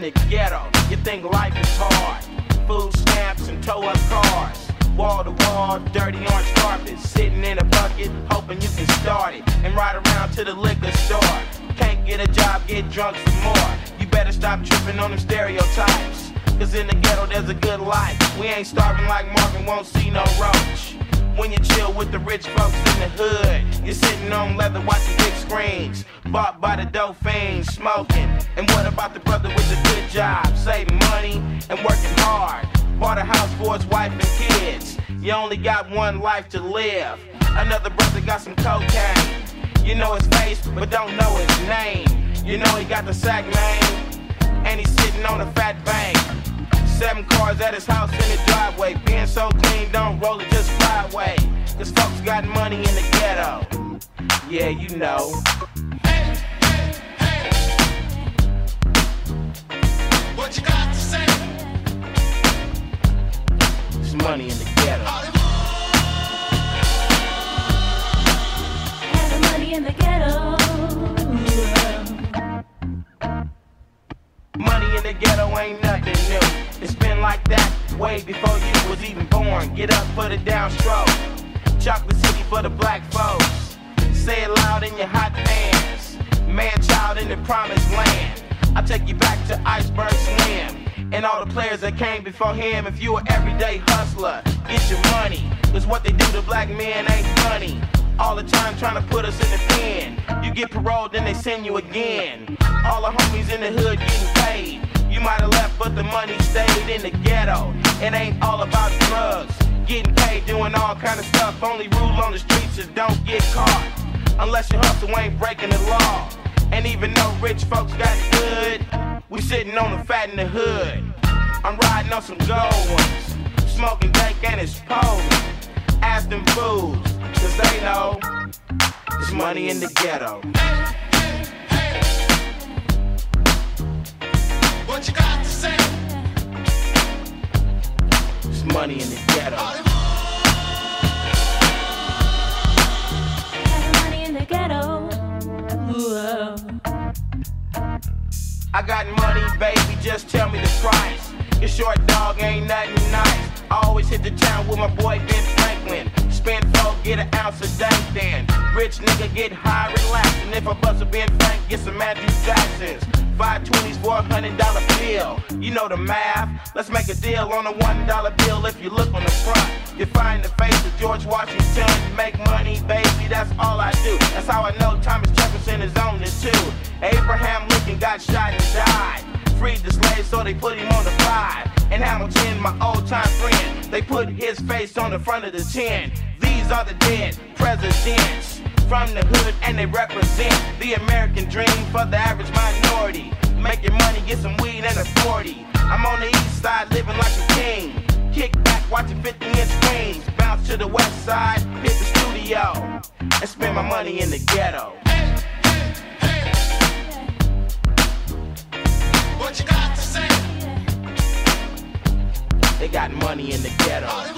the ghetto. You think life is hard. Food stamps and tow-up cars. Wall to wall, dirty orange carpet. Sitting in a bucket, hoping you can start it. And ride around to the liquor store. Can't get a job, get drunk some more. You better stop tripping on them stereotypes. Cause in the ghetto there's a good life. We ain't starving like Marvin, won't see no roach. When you chill with the rich folks in the hood, you're sitting on leather watching big screens. Bought by the dope fiends, smoking. And what about the brother with the good job? Saving money and working hard. Bought a house for his wife and kids. You only got one life to live. Another brother got some cocaine. You know his face, but don't know his name. You know he got the sack name, and he's sitting on a fat bank. 7 cars at his house in the driveway. Being so clean, don't roll it, just fly away. Cause folks got money in the ghetto. Yeah, you know. Hey, hey, hey. What you got to say? There's money in the ghetto. Have money in the ghetto. Money in the ghetto ain't nothing new. It's been like that way before you was even born. Get up for the downstroke. Chocolate City for the black folks. Say it loud in your hot pants. Man child in the promised land. I'll take you back to Iceberg Slim and all the players that came before him. If you an everyday hustler, get your money. Cause what they do to black men ain't funny. All the time trying to put us in the pen. You get paroled, then they send you again. All the homies in the hood getting paid. You might have left, but the money stayed in the ghetto. It ain't all about drugs. Getting paid, doing all kind of stuff. Only rule on the streets is don't get caught. Unless your hustle ain't breaking the law. And even though rich folks got good, we sitting on the fat in the hood. I'm riding on some gold ones. Smoking dank and it's posing. Ask them fools, cause they know there's money in the ghetto. What you got to say? There's money in the ghetto. Have money in the ghetto. Whoa. I got money, baby, just tell me the price. Your short dog ain't nothing nice. I always hit the town with my boy Ben Franklin. Spend 4, get an ounce of dank then. Rich nigga get high, relax. And if I bust a Ben Frank, get some Andrew Jacksons. 520s for $100 bill. You know the math. Let's make a deal on a $1 bill. If you look on the front, you find the face of George Washington. Make money, baby, that's all I do. That's how I know Thomas Jefferson is on it too. Abraham Lincoln got shot and died. Freed the slaves, so they put him on the 5. And Hamilton, my old-time friend, they put his face on the front of the 10. These are the dead presidents from the hood, and they represent the American dream for the average minority. Making money, get some weed and a 40. I'm on the east side, living like a king. Kick back, watching 50-inch screens. Bounce to the west side, hit the studio, and spend my money in the ghetto. What you got to say? They got money in the ghetto.